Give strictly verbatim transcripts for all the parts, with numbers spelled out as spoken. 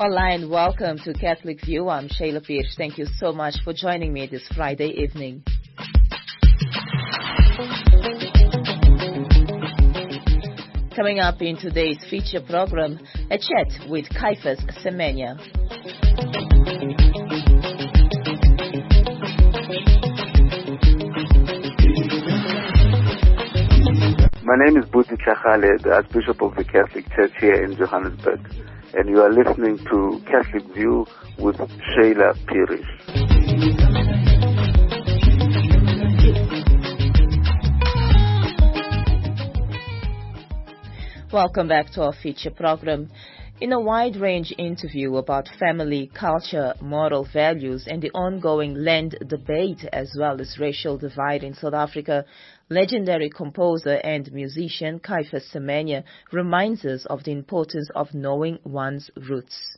Online, welcome to Catholic View. I'm Shayla Pierce. Thank you so much for joining me this Friday evening. Coming up in today's feature program, a chat with Caiphas Semenya. My name is Buti Chachale, the Archbishop of the Catholic Church here in Johannesburg, and you are listening to Catholic View with Shayla Pierce. Welcome back to our feature program. In a wide-range interview about family, culture, moral values, and the ongoing land debate as well as racial divide in South Africa, legendary composer and musician Caiphas Semenya reminds us of the importance of knowing one's roots.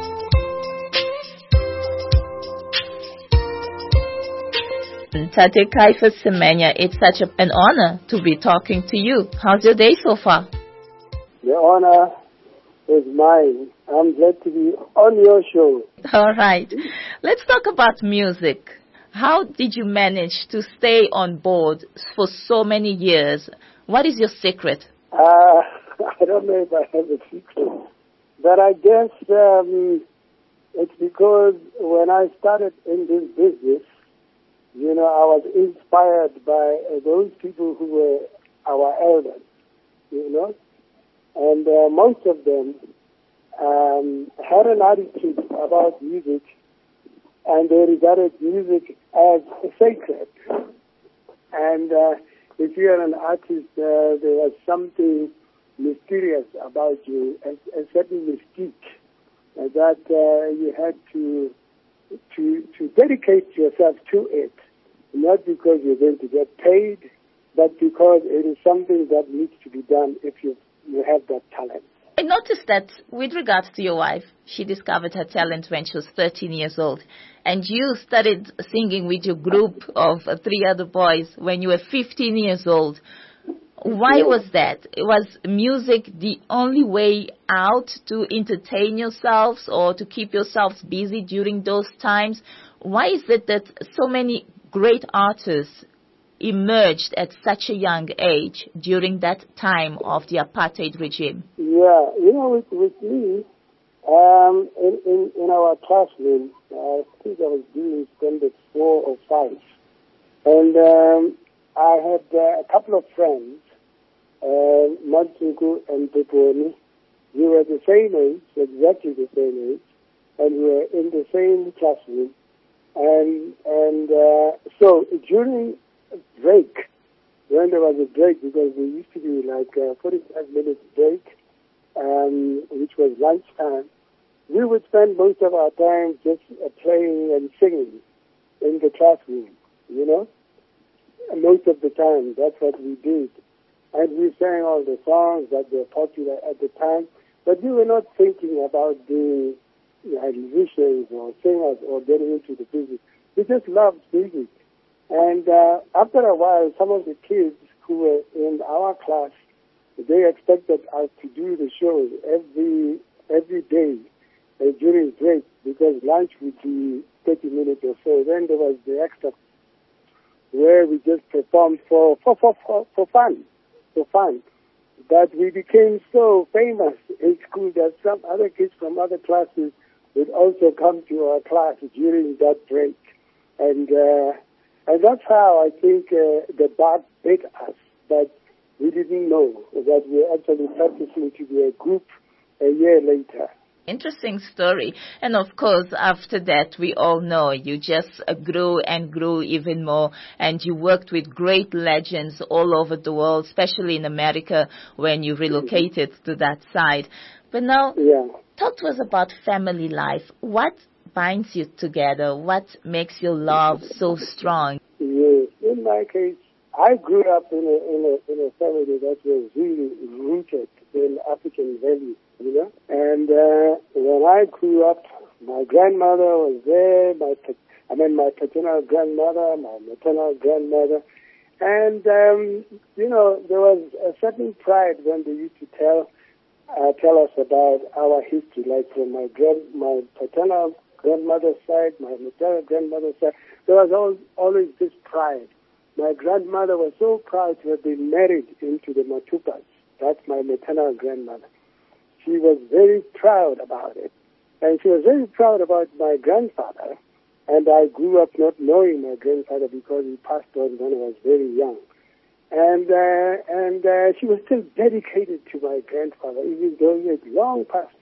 Tate Caiphas Semenya, it's such a, an honor to be talking to you. How's your day so far? The honor is mine. I'm glad to be on your show. All right. Let's talk about music. How did you manage to stay on board for so many years? What is your secret? Uh, I don't know if I have a secret. But I guess um, it's because when I started in this business, you know, I was inspired by uh, those people who were our elders, you know. And uh, most of them um, had an attitude about music, and they regarded music as sacred. And uh, if you are an artist, uh, there was something mysterious about you, a, a certain mystique uh, that uh, you had to to to dedicate yourself to it, not because you're going to get paid, but because it is something that needs to be done if you you have that talent. I noticed that with regards to your wife, she discovered her talent when she was thirteen years old. And you started singing with your group of uh, three other boys when you were fifteen years old. Why Yes. was that? Was music the only way out to entertain yourselves or to keep yourselves busy during those times? Why is it that so many great artists emerged at such a young age during that time of the apartheid regime? Yeah, you know, with, with me, um, in, in, in our classroom, I think I was doing standard four or five. And um, I had uh, a couple of friends, uh, Matsuku and Peponi. We were the same age, exactly the same age, and we were in the same classroom. And, and uh, so during break, when there was a break, because there used to be like a forty-five minute break, um, which was lunchtime, we would spend most of our time just uh, playing and singing in the classroom, you know. And most of the time, that's what we did. And we sang all the songs that were popular at the time, but we were not thinking about being you know, musicians or singers or getting into the business. We just loved music. And uh, after a while, some of the kids who were in our class, they expected us to do the shows every every day uh, during break, because lunch would be thirty minutes or so. Then there was the extra where we just performed for for for for, for fun, for fun. But we became so famous in school that some other kids from other classes would also come to our class during that break, and. Uh, And that's how I think uh, the bug bit us, but we didn't know that we were actually practicing to be a group a year later. Interesting story. And of course, after that, we all know you just uh, grew and grew even more, and you worked with great legends all over the world, especially in America when you relocated mm-hmm. to that side. But now, yeah. talk to us about family life. What binds you together? What makes your love so strong? Yes. In my case, I grew up in a, in a, in a family that was really rooted in African values, you know. And uh, when I grew up, my grandmother was there, my I mean my paternal grandmother, my maternal grandmother. And, um, you know, there was a certain pride when they used to tell uh, tell us about our history, like from my grand, my paternal grandmother's side, my maternal grandmother's side. There was always, always this pride. My grandmother was so proud to have been married into the Matupas. That's my maternal grandmother. She was very proud about it. And she was very proud about my grandfather. And I grew up not knowing my grandfather because he passed on when I was very young. And uh, and uh, she was still dedicated to my grandfather, even though he had long passed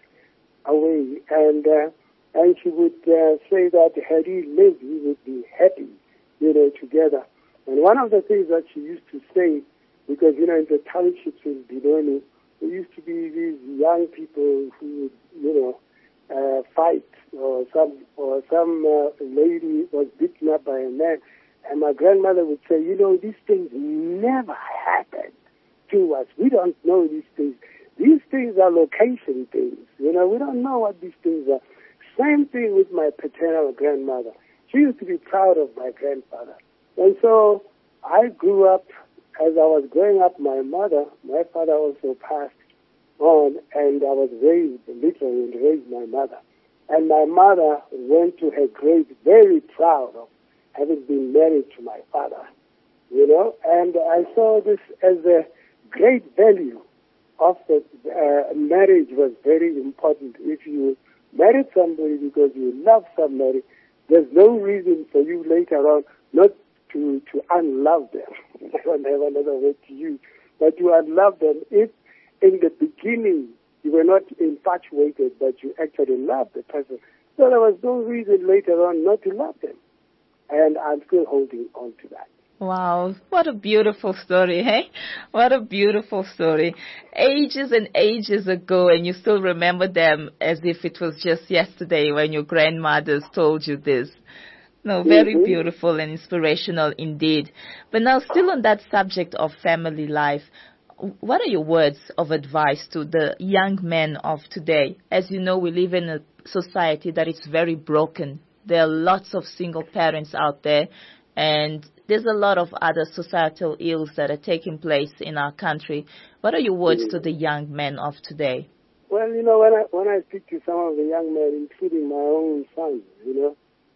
away. And uh, and she would uh, say that had he lived, he would be happy, you know, together. And one of the things that she used to say, because, you know, in the townships in Benoni, there used to be these young people who would, you know, uh, fight, or some or some uh, lady was beaten up by a man. And my grandmother would say, you know, these things never happened to us. We don't know these things. These things are location things. You know, we don't know what these things are. Same thing with my paternal grandmother. She used to be proud of my grandfather. And so I grew up, as I was growing up, my mother, my father also passed on, and I was raised, literally raised my mother. And my mother went to her grave very proud of having been married to my father, you know, and I saw this as a great value of the uh, marriage was very important. If you married somebody because you love somebody, there's no reason for you later on not to, to unlove them. I don't have another word to use, but to unlove them if in the beginning you were not infatuated, but you actually loved the person. So there was no reason later on not to love them. And I'm still holding on to that. Wow, what a beautiful story, hey? What a beautiful story. Ages and ages ago, and you still remember them as if it was just yesterday when your grandmothers told you this. No, very mm-hmm. beautiful and inspirational indeed. But now, still on that subject of family life, what are your words of advice to the young men of today? As you know, we live in a society that is very broken. There are lots of single parents out there, and there's a lot of other societal ills that are taking place in our country. What are your words mm-hmm. to the young men of today? Well, you know, when I when I speak to some of the young men, including my own sons, you know,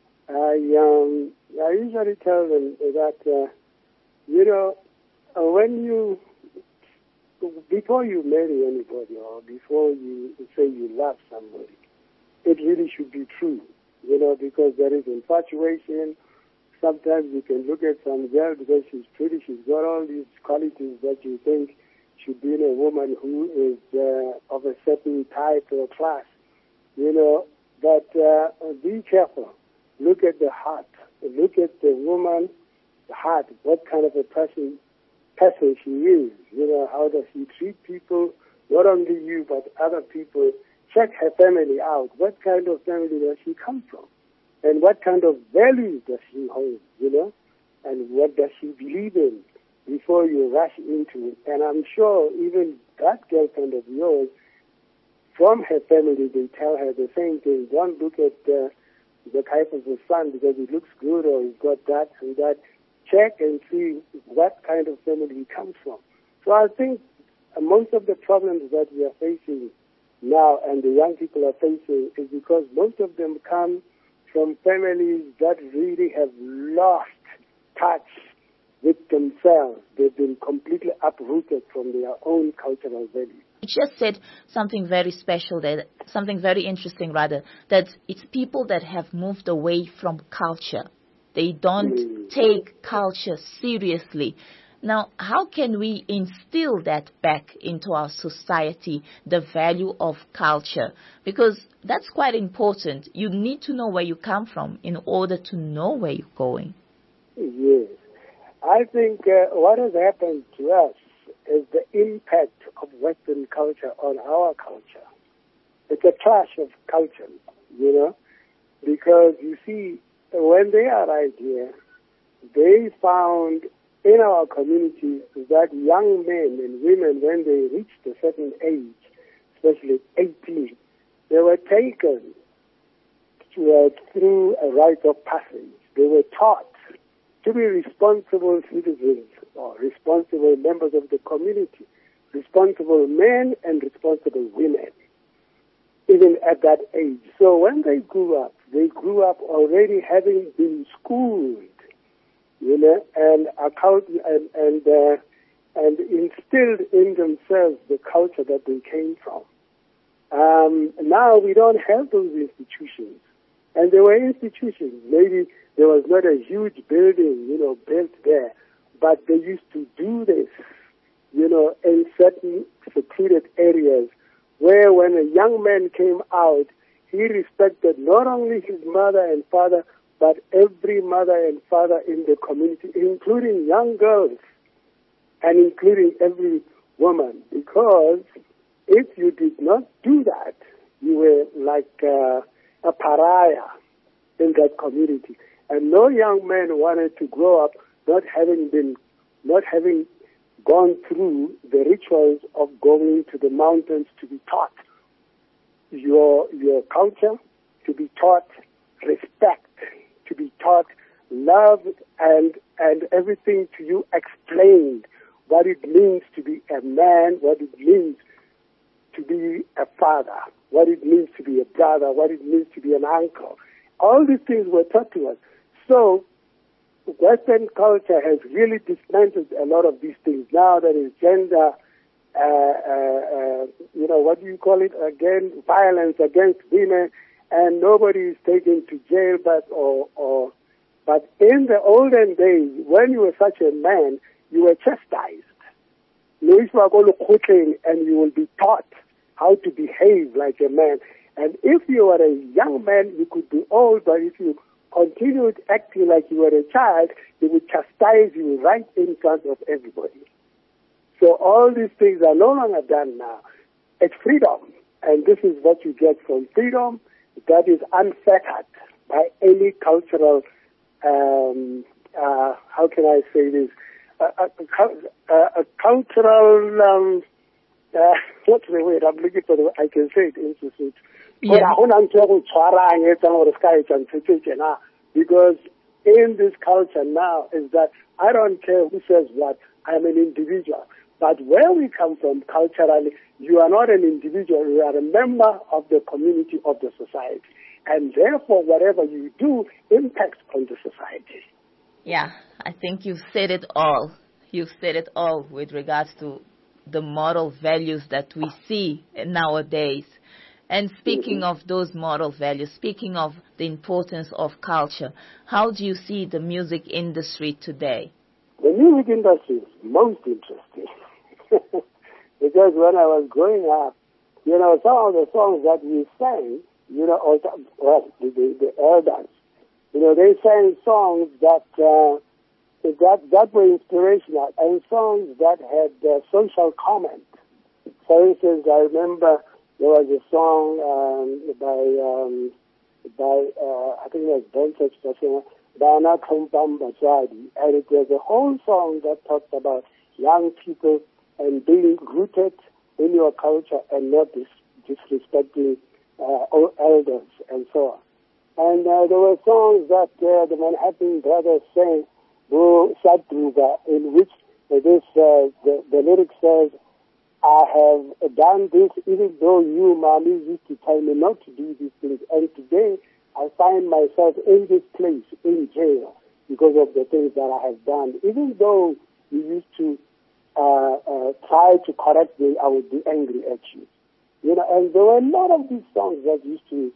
I um I usually tell them that uh, you know uh, when you before you marry anybody or before you say you love somebody, it really should be true. You know, because there is infatuation. Sometimes you can look at some girl because she's pretty, she's got all these qualities that you think should be in a woman who is uh, of a certain type or class. You know, but uh, be careful. Look at the heart. Look at the woman's heart. What kind of a person, person she is. You know, how does she treat people? Not only you, but other people. Check her family out. What kind of family does she come from? And what kind of values does she hold, you know? And what does she believe in before you rush into it? And I'm sure even that girlfriend of yours, from her family, they tell her the same thing. Don't look at uh, the type of the son because he looks good or he's got that and that. Check and see what kind of family he comes from. So I think most of the problems that we are facing now and the young people are facing is because most of them come from families that really have lost touch with themselves. They've been completely uprooted from their own cultural values. You just said something very special there, something very interesting rather, that it's people that have moved away from culture. They don't mm. take culture seriously. Now, how can we instill that back into our society, the value of culture? Because that's quite important. You need to know where you come from in order to know where you're going. Yes. I think uh, what has happened to us is the impact of Western culture on our culture. It's a clash of cultures, you know, because you see, when they arrived here, they found in our community that young men and women, when they reached a certain age, especially eighteen, they were taken to, uh, through a rite of passage. They were taught to be responsible citizens or responsible members of the community. responsible men and responsible women, even at that age. So when they grew up, they grew up already having been schooled, you know, and account and and, uh, and instilled in themselves the culture that they came from. Um, now we don't have those institutions, and there were institutions. Maybe there was not a huge building, you know, built there, but they used to do this, you know, in certain secluded areas where when a young man came out, he respected not only his mother and father, but every mother and father in the community, including young girls and including every woman. Because if you did not do that, you were like uh, a pariah in that community. And no young man wanted to grow up not having been, not having gone through the rituals of going to the mountains to be taught your your culture, to be taught respect, to be taught love, and and everything to you explained, what it means to be a man, what it means to be a father, what it means to be a brother, what it means to be an uncle. All these things were taught to us. So Western culture has really dismantled a lot of these things. Now there is gender, uh, uh, uh, you know, what do you call it again? Violence against women, and nobody is taken to jail. But or, or, but in the olden days, when you were such a man, you were chastised. And you will be taught how to behave like a man. And if you were a young man, you could be old, but if you continued acting like you were a child, they would chastise you right in front of everybody. So all these things are no longer done now. It's freedom, and this is what you get from freedom that is unfettered by any cultural, um, uh, how can I say this, a, a, a, a cultural, um, uh, what's the word? I'm looking for the I can say it in Sesotho. Yeah. Because in this culture now is that I don't care who says what, I'm an individual. But where we come from culturally, you are not an individual, you are a member of the community, of the society. And therefore, whatever you do impacts on the society. Yeah, I think you've said it all. You've said it all with regards to the moral values that we see nowadays. And speaking mm-hmm. of those moral values, speaking of the importance of culture, how do you see the music industry today? The music industry is most interesting. Because when I was growing up, you know, some of the songs that we sang, you know, or, well, the, the, the elders, you know, they sang songs that, uh, that, that were inspirational and songs that had uh, social comment. For instance, I remember there was a song um, by, um, by uh, I think it was Ben Church, Bana Kompam Bajadi, and it was a whole song that talked about young people and being rooted in your culture and not dis- disrespecting uh, elders and so on. And uh, there were songs that uh, the Manhattan Brothers sang, Bro Sadruga, in which uh, this uh, the, the lyric says, I have done this even though you, mommy, used to tell me not to do these things. And today I find myself in this place, in jail, because of the things that I have done. Even though you used to uh, uh, try to correct me, I would be angry at you. You know, and there were a lot of these songs that used to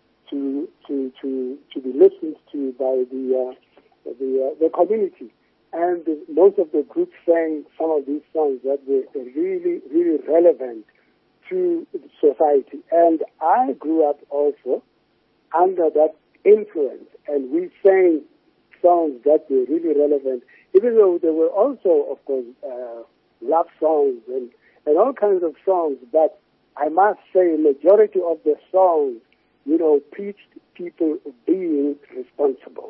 to to to, to be listened to by the uh, the uh, the community. And the, most of the groups sang some of these songs that were really, really relevant to society. And I grew up also under that influence, and we sang songs that were really relevant, even though there were also, of course, uh, love songs and, and all kinds of songs. But I must say, majority of the songs, you know, preached people being responsible.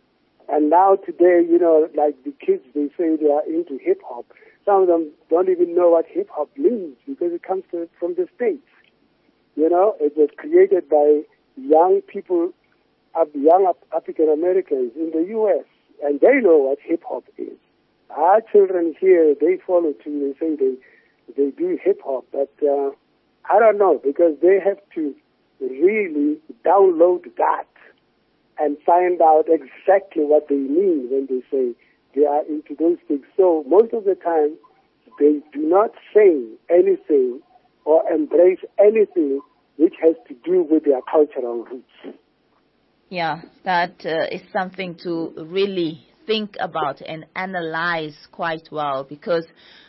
And now today, you know, like the kids, they say they are into hip-hop. Some of them don't even know what hip-hop means because it comes to, from the States. You know, it was created by young people, young African Americans in the U S, and they know what hip-hop is. Our children here, they follow too. They say they, they do hip-hop, but uh, I don't know, because they have to really download that and find out exactly what they mean when they say they are into those things. So most of the time, they do not say anything or embrace anything which has to do with their cultural roots. Yeah, that uh, is something to really think about and analyze quite well, because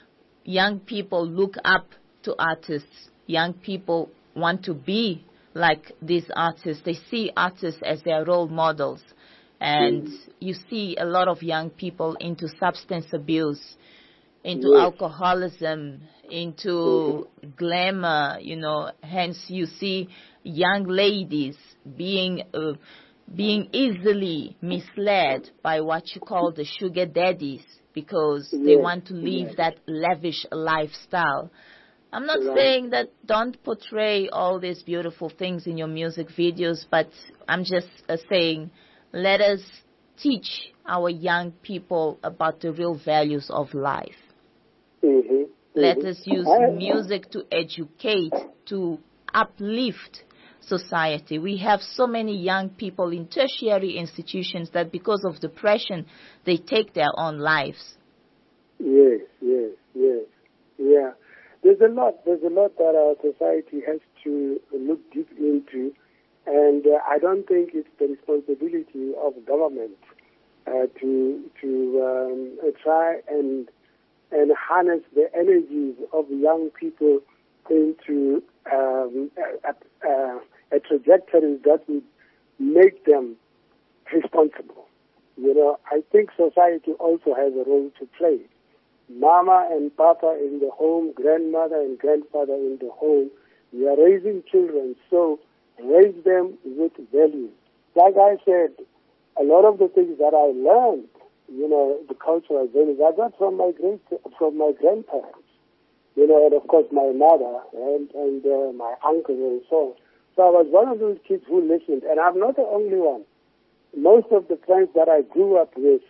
young people look up to artists. Young people want to be like these artists. They see artists as their role models. And mm. you see a lot of young people into substance abuse, into yes. alcoholism, into mm-hmm. glamour, you know. Hence you see young ladies being uh, being easily misled by what you call the sugar daddies, because yes. they want to live yes. that lavish lifestyle. I'm not right. saying that don't portray all these beautiful things in your music videos, but I'm just uh, saying let us teach our young people about the real values of life. Mm-hmm. Let mm-hmm. us use music to educate, to uplift society. We have so many young people in tertiary institutions that because of depression, they take their own lives. Yes, yes, yes, yeah. There's a lot, there's a lot that our society has to look deep into, and uh, I don't think it's the responsibility of government uh, to to um, uh, try and and harness the energies of young people into um, a, a, a trajectory that would make them responsible. You know, I think society also has a role to play. Mama and Papa in the home, grandmother and grandfather in the home, we are raising children, so raise them with values. Like I said, a lot of the things that I learned, you know, the cultural values, I got from my great, from my grandparents, you know, and of course my mother and, and uh, my uncles and so on. So I was one of those kids who listened, and I'm not the only one. Most of the friends that I grew up with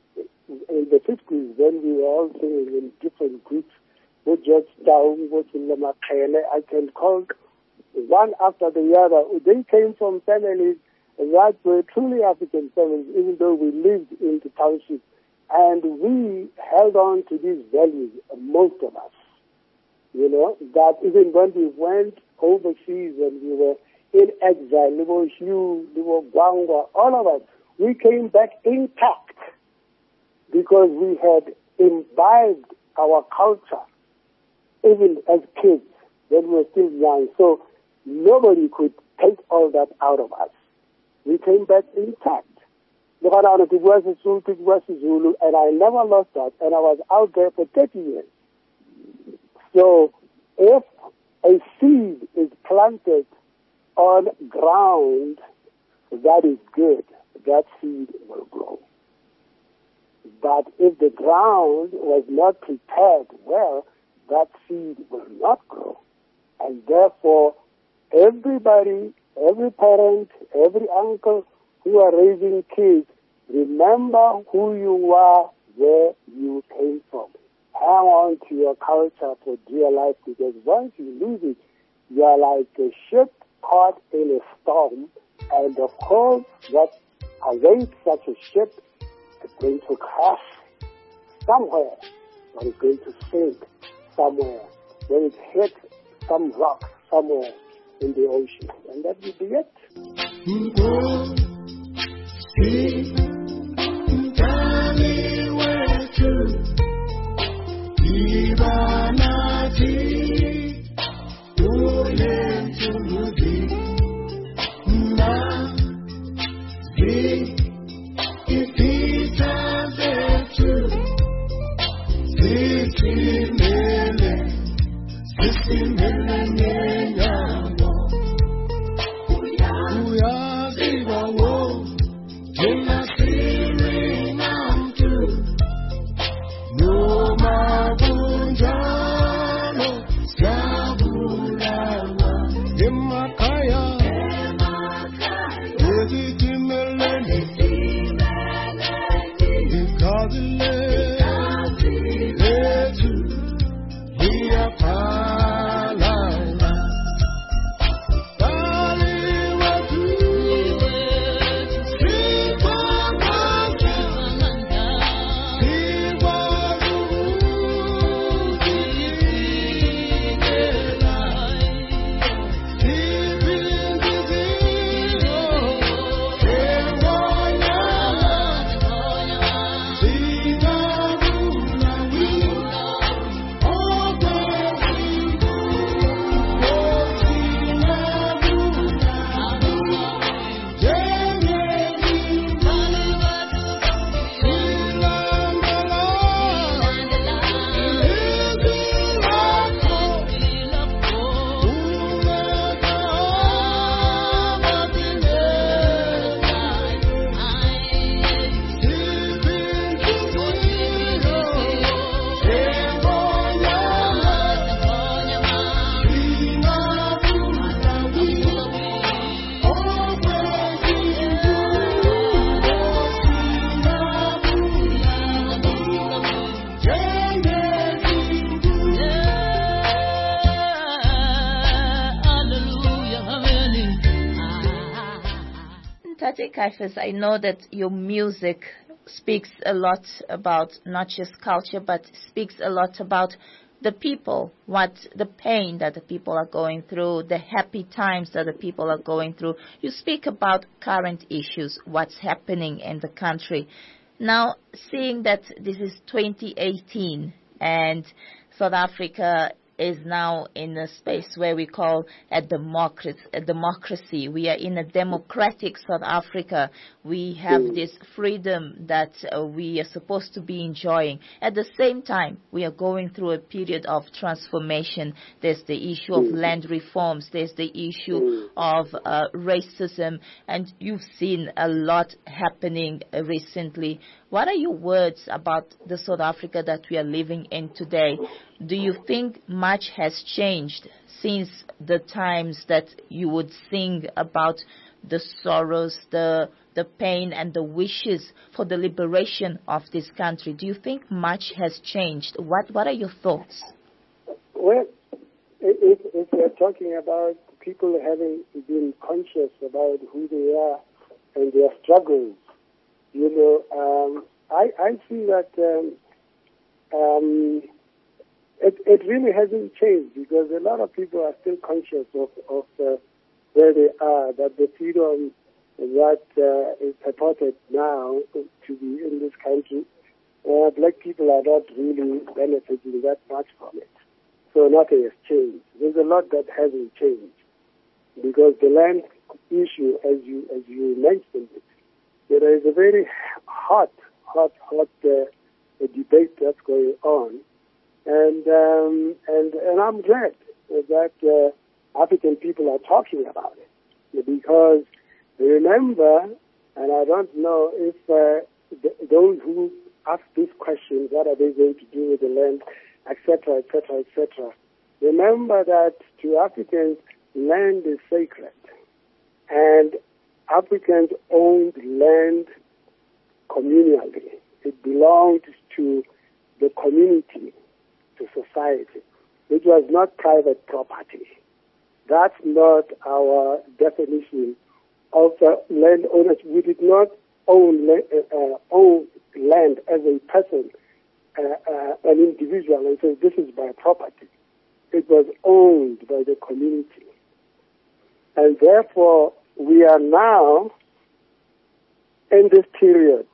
in the fifties, when we were all singing in different groups, with George Down, with I can call one after the other. They came from families that were truly African families, even though we lived in the township. And we held on to these values, most of us. You know, that even when we went overseas and we were in exile, we were Hugh, we were Gwangwa, all of us, we came back intact, because we had imbibed our culture, even as kids, when we were still young. So nobody could take all that out of us. We came back intact. And I never lost that, and I was out there for thirty years. So if a seed is planted on ground that is good, that seed will grow. But if the ground was not prepared well, that seed will not grow. And therefore, everybody, every parent, every uncle who are raising kids, remember who you are, where you came from. Hang on to your culture for dear life, because once you lose it, you are like a ship caught in a storm. And of course, what awaits such a ship is going to crash somewhere, or it's going to sink somewhere, when it hits some rock somewhere in the ocean. And that will be it. We are Tate Kaifas, I know that your music speaks a lot about not just culture, but speaks a lot about the people, what the pain that the people are going through, the happy times that the people are going through. You speak about current issues, what's happening in the country. Now, seeing that this is twenty eighteen and South Africa is now in a space where we call a democracy, a democracy. We are in a democratic South Africa. We have this freedom that uh, we are supposed to be enjoying. At the same time, we are going through a period of transformation. There's the issue of land reforms. There's the issue of uh, racism. And you've seen a lot happening uh, recently. What are your words about the South Africa that we are living in today? Do you think much has changed since the times that you would sing about the sorrows, the the pain and the wishes for the liberation of this country? Do you think much has changed? What What are your thoughts? Well, if, if we're talking about people having been conscious about who they are and their struggles, you know, um, I, I see that um, um, it, it really hasn't changed, because a lot of people are still conscious of, of uh, where they are, that the freedom that uh, is purported now to be in this country, uh, black people are not really benefiting that much from it. So nothing has changed. There's a lot that hasn't changed, because the land issue, as you as you mentioned it, there is a very hot, hot, hot uh, debate that's going on, and um, and and I'm glad that uh, African people are talking about it, because remember, and I don't know if uh, th- those who ask these questions, what are they going to do with the land, et cetera, et cetera, et cetera. Remember that to Africans, land is sacred, and Africans owned land communally. It belonged to the community, to society. It was not private property. That's not our definition of uh, land ownership. We did not own, uh, uh, own land as a person, uh, uh, an individual, and say this is my property. It was owned by the community. And therefore, we are now in this period,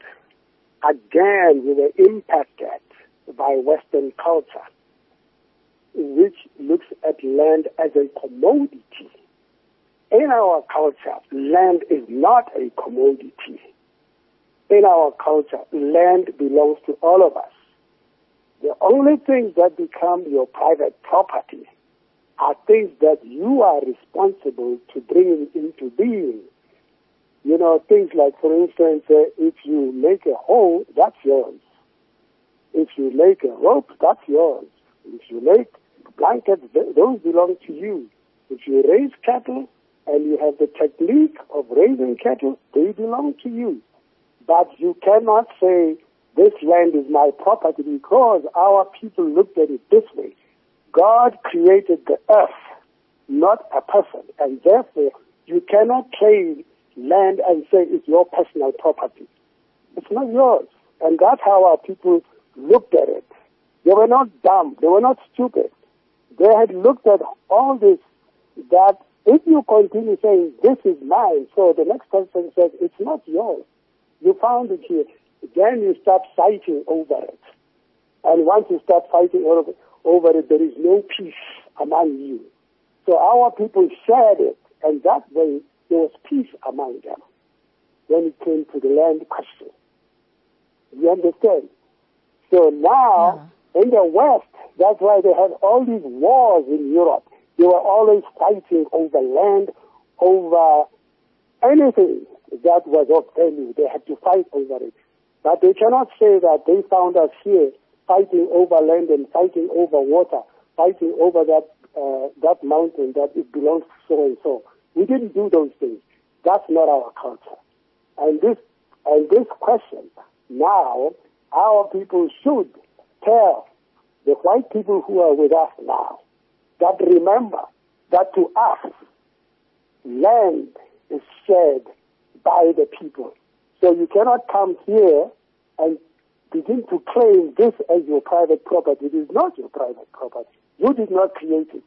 again, we were impacted by Western culture, which looks at land as a commodity. In our culture, land is not a commodity. In our culture, land belongs to all of us. The only things that become your private property are things that you are responsible to bring into being. You know, things like, for instance, uh, if you make a hole, that's yours. If you make a rope, that's yours. If you make blankets, th- those belong to you. If you raise cattle and you have the technique of raising cattle, they belong to you. But you cannot say, this land is my property, because our people looked at it this way. God created the earth, not a person, and therefore you cannot claim land and say it's your personal property. It's not yours. And that's how our people looked at it. They were not dumb. They were not stupid. They had looked at all this, that if you continue saying, this is mine, so the next person says, it's not yours. You found it here. Then you start fighting over it. And once you start fighting over, over it, there is no peace among you. So our people shared it, and that way there was peace among them when it came to the land question. You understand? So now, yeah. in the West, that's why they had all these wars in Europe. They were always fighting over land, over anything that was of value. They had to fight over it. But they cannot say that they found us here fighting over land and fighting over water, fighting over that uh, that mountain, that it belongs to so and so. We didn't do those things. That's not our culture. And this and this question, now, our people should tell the white people who are with us now that remember that to us, land is shared by the people. So you cannot come here and begin to claim this as your private property. It is not your private property. You did not create it.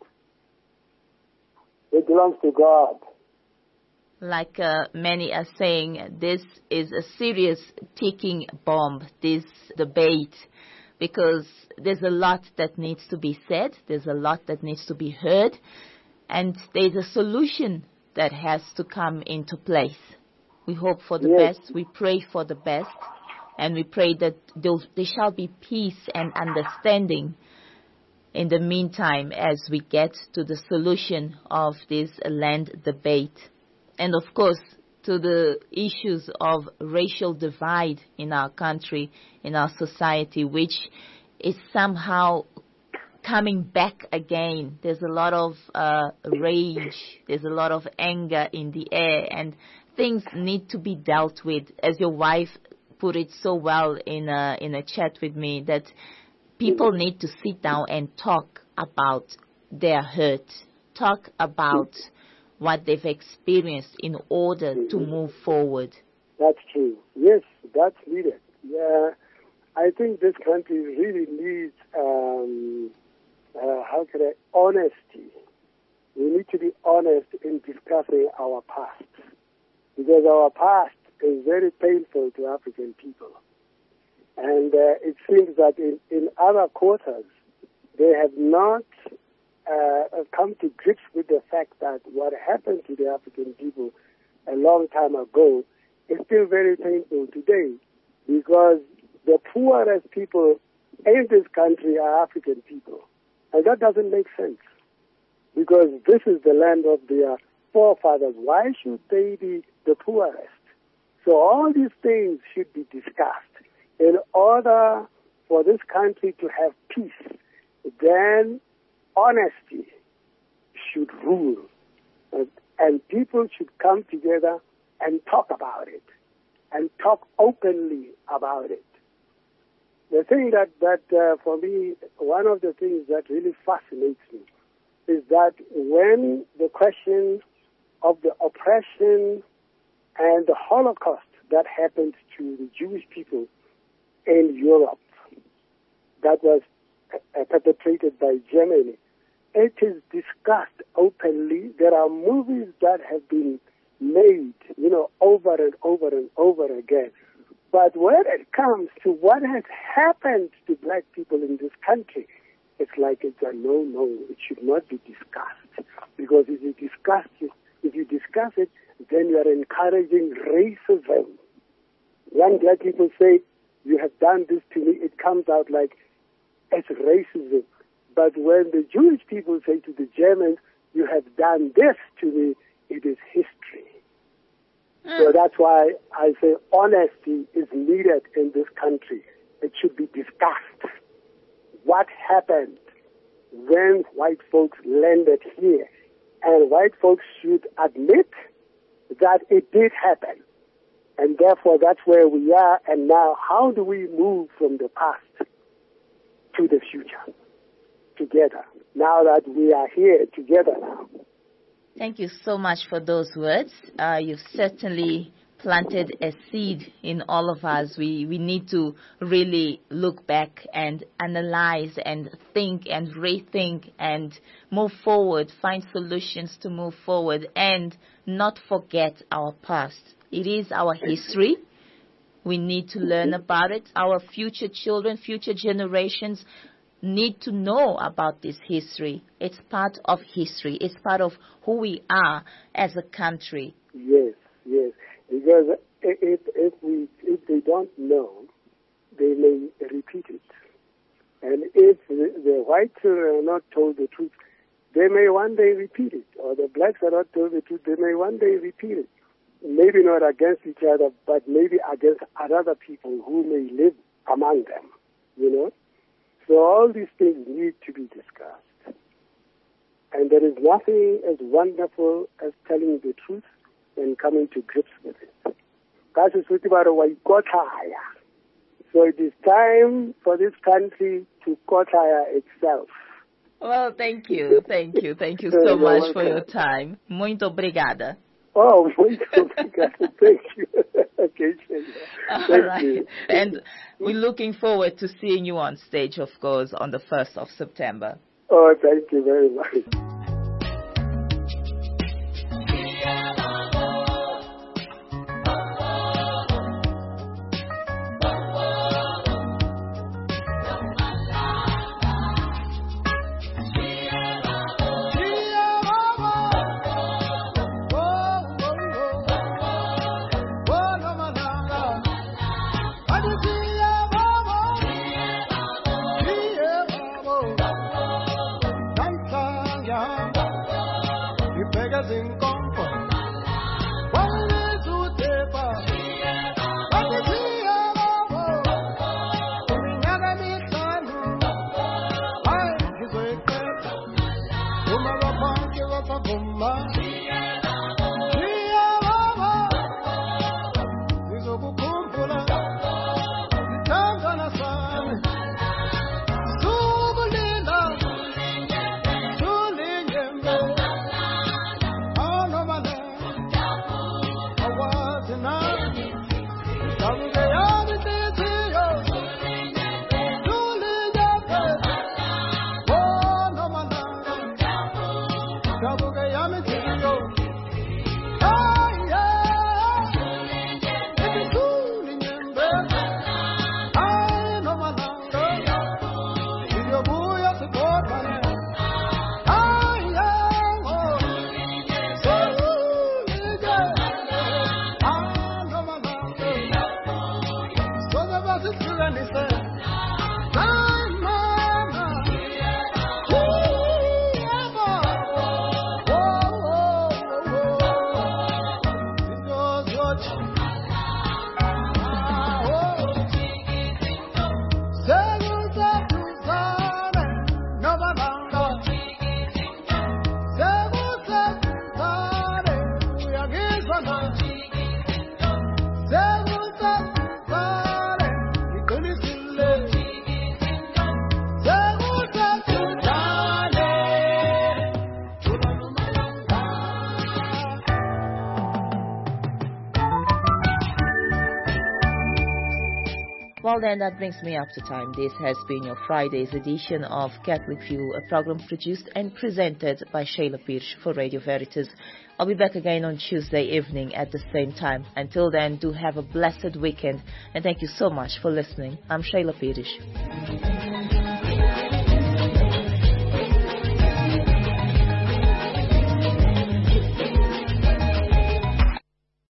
It belongs to God. Like uh, many are saying, this is a serious ticking bomb, this debate, because there's a lot that needs to be said, there's a lot that needs to be heard, and there's a solution that has to come into place. We hope for the Yes. best, we pray for the best, and we pray that there shall be peace and understanding in the meantime as we get to the solution of this land debate. And of course, to the issues of racial divide in our country, in our society, which is somehow coming back again. There's a lot of uh, rage, there's a lot of anger in the air, and things need to be dealt with. As your wife put it so well in a, in a chat with me, that people need to sit down and talk about their hurt, talk about what they've experienced in order to move forward. That's true. Yes, that's needed. Yeah, I think this country really needs, um, uh, how can I, honesty. We need to be honest in discovering our past, because our past is very painful to African people. And uh, it seems that in, in other quarters, they have not uh, come to grips with the fact that what happened to the African people a long time ago is still very painful today, because the poorest people in this country are African people. And that doesn't make sense, because this is the land of their forefathers. Why should they be the poorest? So all these things should be discussed. In order for this country to have peace, then honesty should rule. And, and people should come together and talk about it, and talk openly about it. The thing that, that uh, for me, one of the things that really fascinates me is that when the question of the oppression and the Holocaust that happened to the Jewish people in Europe, that was uh, perpetrated by Germany, it is discussed openly. There are movies that have been made, you know, over and over and over again. But when it comes to what has happened to black people in this country, it's like it's a no-no. It should not be discussed. Because if you discuss it, if you discuss it, then you are encouraging racism. When black people say, you have done this to me, it comes out like it's racism. But when the Jewish people say to the Germans, you have done this to me, it is history. Mm. So that's why I say honesty is needed in this country. It should be discussed. What happened when white folks landed here? And white folks should admit that it did happen. And therefore, that's where we are. And now, how do we move from the past to the future together, now that we are here together now? Thank you so much for those words. Uh, you've certainly planted a seed in all of us. We, we need to really look back and analyze and think and rethink and move forward, find solutions to move forward, and not forget our past. It is our history. We need to learn about it. Our future children, future generations need to know about this history. It's part of history. It's part of who we are as a country. Yes, yes. Because if, if, we, if they don't know, they may repeat it. And if the, the white children are not told the truth, they may one day repeat it. Or the blacks are not told the truth, they may one day repeat it. Maybe not against each other, but maybe against other people who may live among them, you know. So all these things need to be discussed. And there is nothing as wonderful as telling the truth and coming to grips with it. So it is time for this country to kotaya itself. Well, thank you, thank you, thank you so much for your time. Muito obrigada. Oh, muy complicado. Thank you. Okay, Shayla. All right. You. And we're looking forward to seeing you on stage, of course, on the first of September. Oh, thank you very much. Well then, that brings me up to time. This has been your Friday's edition of Catholic View, a program produced and presented by Shayla Pirsch for Radio Veritas. I'll be back again on Tuesday evening at the same time. Until then, do have a blessed weekend, and thank you so much for listening. I'm Shayla Pirsch.